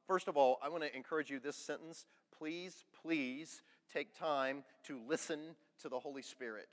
First of all, I want to encourage you this sentence. Please take time to listen to the Holy Spirit.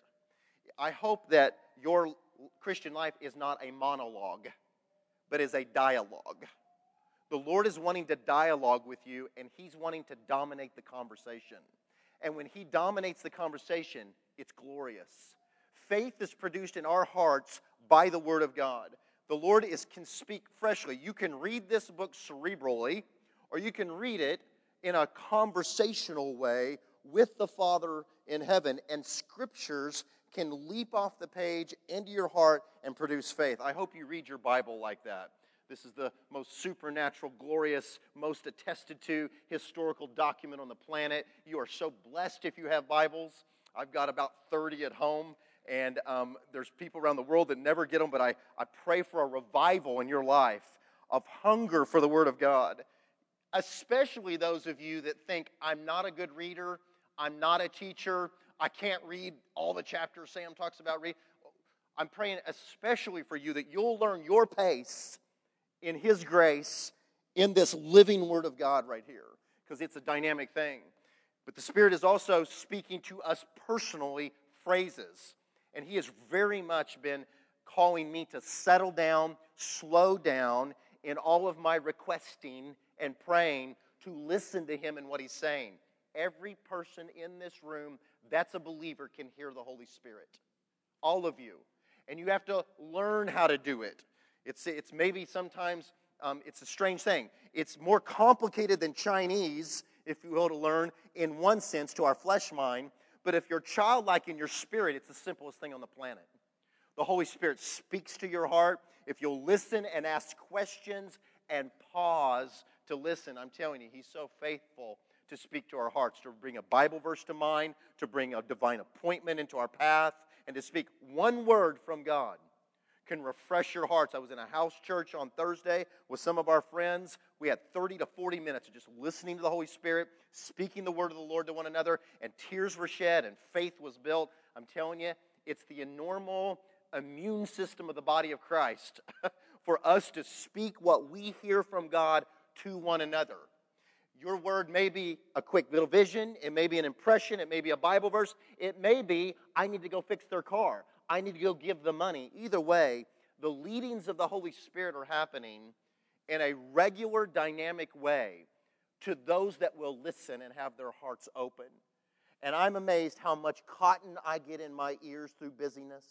I hope that your Christian life is not a monologue, but is a dialogue. The Lord is wanting to dialogue with you, and He's wanting to dominate the conversation. And when He dominates the conversation, it's glorious. Faith is produced in our hearts by the Word of God. The Lord can speak freshly. You can read this book cerebrally, or you can read it in a conversational way with the Father in heaven, and Scriptures can leap off the page into your heart and produce faith. I hope you read your Bible like that. This is the most supernatural, glorious, most attested to historical document on the planet. You are so blessed if you have Bibles. I've got about 30 at home, and there's people around the world that never get them, but I pray for a revival in your life of hunger for the Word of God, especially those of you that think, I'm not a good reader, I'm not a teacher, I can't read all the chapters Sam talks about reading. I'm praying especially for you that you'll learn your pace in His grace in this living Word of God right here, because it's a dynamic thing. But the Spirit is also speaking to us personally phrases, and He has very much been calling me to settle down, slow down in all of my requesting and praying, to listen to Him and what He's saying. Every person in this room that's a believer can hear the Holy Spirit. All of you. And you have to learn how to do it. It's maybe sometimes, it's a strange thing. It's more complicated than Chinese, if you will, to learn in one sense to our flesh mind. But if you're childlike in your spirit, it's the simplest thing on the planet. The Holy Spirit speaks to your heart. If you'll listen and ask questions and pause to listen, I'm telling you, He's so faithful to speak to our hearts, to bring a Bible verse to mind, to bring a divine appointment into our path, and to speak one word from God can refresh your hearts. I was in a house church on Thursday with some of our friends. We had 30 to 40 minutes of just listening to the Holy Spirit, speaking the word of the Lord to one another, and tears were shed and faith was built. I'm telling you, it's the normal immune system of the body of Christ for us to speak what we hear from God to one another. Your word may be a quick little vision. It may be an impression. It may be a Bible verse. It may be, I need to go fix their car. I need to go give the money. Either way, the leadings of the Holy Spirit are happening in a regular, dynamic way to those that will listen and have their hearts open. And I'm amazed how much cotton I get in my ears through busyness,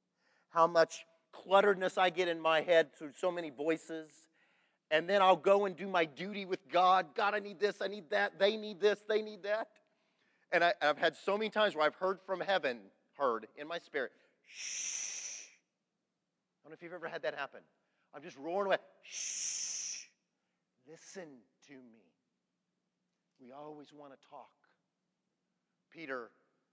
how much clutteredness I get in my head through so many voices. And then I'll go and do my duty with God. God, I need this, I need that. They need this, they need that. And I've had so many times where I've heard from heaven, heard in my spirit, shh. I don't know if you've ever had that happen. I'm just roaring away, shh. Listen to me. We always want to talk. Peter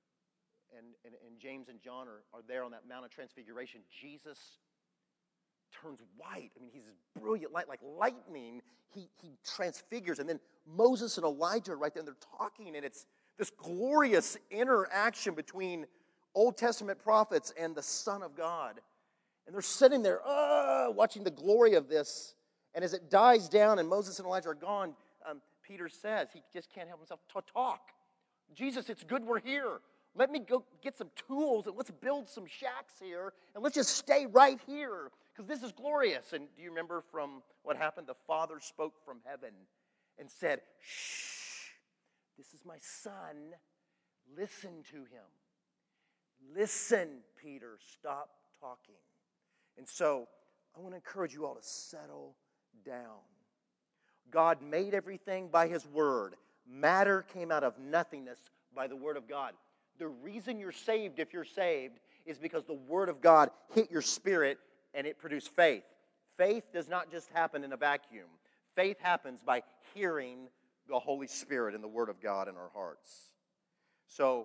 and James and John are there on that Mount of Transfiguration. Jesus turns white. I mean, he's brilliant light, like lightning. He transfigures. And then Moses and Elijah are right there, and they're talking, and it's this glorious interaction between Old Testament prophets and the Son of God. And they're sitting there, watching the glory of this. And as it dies down and Moses and Elijah are gone, Peter says he just can't help himself to talk. Jesus, it's good we're here. Let me go get some tools and let's build some shacks here and let's just stay right here because this is glorious. And do you remember from what happened? The Father spoke from heaven and said, shh, this is my Son. Listen to him. Listen, Peter, stop talking. And so I want to encourage you all to settle down. God made everything by His Word. Matter came out of nothingness by the Word of God. The reason you're saved, if you're saved, is because the Word of God hit your spirit and it produced faith. Faith does not just happen in a vacuum. Faith happens by hearing the Holy Spirit and the Word of God in our hearts. So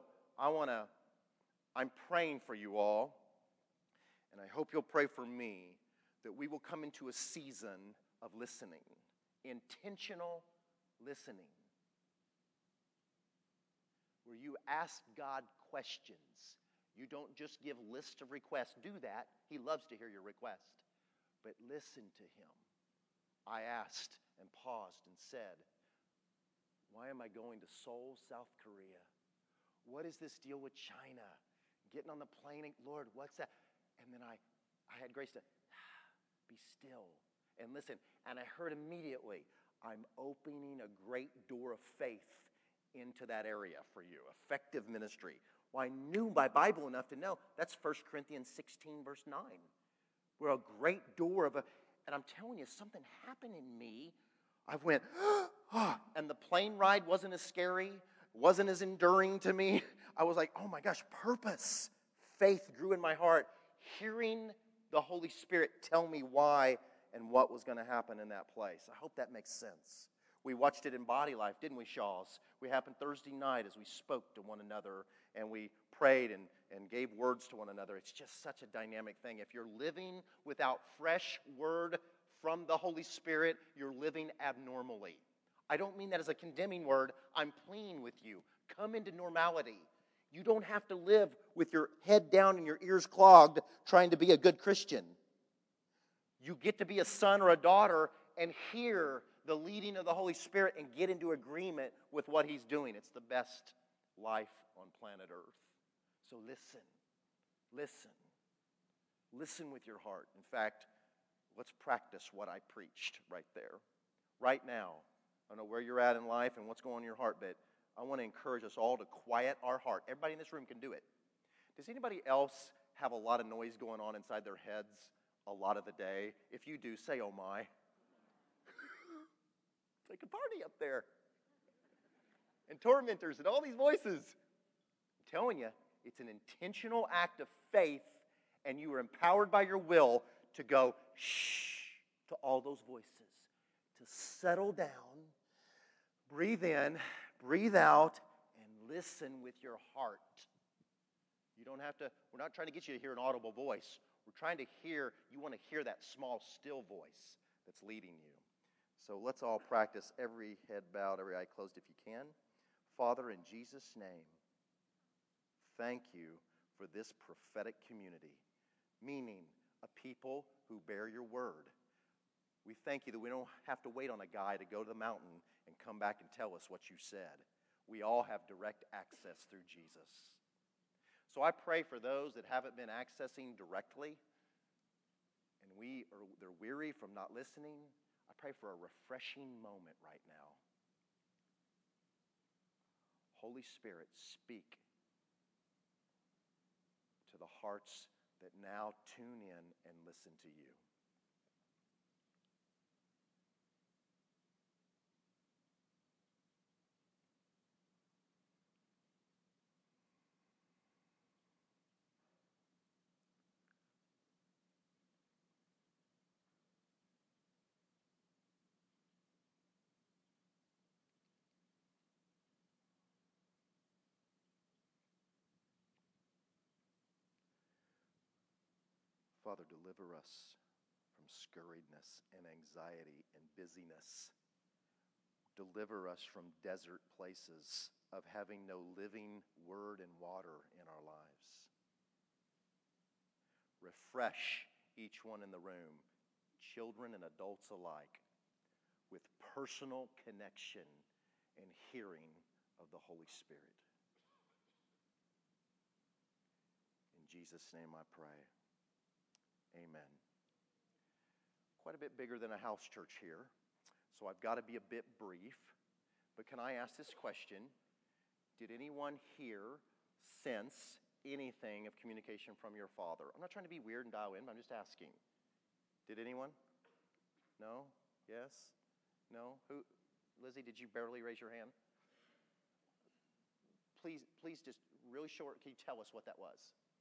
I'm praying for you all, and I hope you'll pray for me that we will come into a season of listening, intentional listening, where you ask God questions. You don't just give lists of requests. Do that. He loves to hear your request. But listen to Him. I asked and paused and said, why am I going to Seoul, South Korea? What is this deal with China? Getting on the plane, and, Lord, what's that? And then I had grace to be still and listen. And I heard immediately, I'm opening a great door of faith into that area for you. Effective ministry. Well, I knew my Bible enough to know that's 1 Corinthians 16, verse 9. We're a great door of and I'm telling you, something happened in me. I went, and the plane ride wasn't as scary, wasn't as enduring to me. I was like, oh my gosh, purpose. Faith grew in my heart, hearing the Holy Spirit tell me why and what was going to happen in that place. I hope that makes sense. We watched it in Body Life, didn't we, Shaws? We happened Thursday night as we spoke to one another and we prayed and gave words to one another. It's just such a dynamic thing. If you're living without fresh word from the Holy Spirit, you're living abnormally. I don't mean that as a condemning word. I'm pleading with you. Come into normality. You don't have to live with your head down and your ears clogged trying to be a good Christian. You get to be a son or a daughter and hear the leading of the Holy Spirit and get into agreement with what He's doing. It's the best life on planet Earth. So listen. Listen. Listen with your heart. In fact, let's practice what I preached right there. Right now. I don't know where you're at in life and what's going on in your heart, but I want to encourage us all to quiet our heart. Everybody in this room can do it. Does anybody else have a lot of noise going on inside their heads a lot of the day? If you do, say, oh my. It's like a party up there. And tormentors and all these voices. I'm telling you, it's an intentional act of faith, and you are empowered by your will to go shh to all those voices. To settle down, breathe in, breathe out, and listen with your heart. You don't have to, we're not trying to get you to hear an audible voice. We're trying to hear, you want to hear that small, still voice that's leading you. So let's all practice, every head bowed, every eye closed if you can. Father, in Jesus' name, thank you for this prophetic community, meaning a people who bear your word. We thank you that we don't have to wait on a guy to go to the mountain and come back and tell us what you said. We all have direct access through Jesus. So I pray for those that haven't been accessing directly and they're weary from not listening. I pray for a refreshing moment right now. Holy Spirit, speak to the hearts that now tune in and listen to you. Father, deliver us from scurriedness and anxiety and busyness. Deliver us from desert places of having no living word and water in our lives. Refresh each one in the room, children and adults alike, with personal connection and hearing of the Holy Spirit. In Jesus' name I pray. Amen. Quite a bit bigger than a house church here, so I've got to be a bit brief. But can I ask this question? Did anyone here sense anything of communication from your Father? I'm not trying to be weird and dial in, but I'm just asking. Did anyone? No? Yes? No? Who? Lizzie, did you barely raise your hand? Please just really short, can you tell us what that was?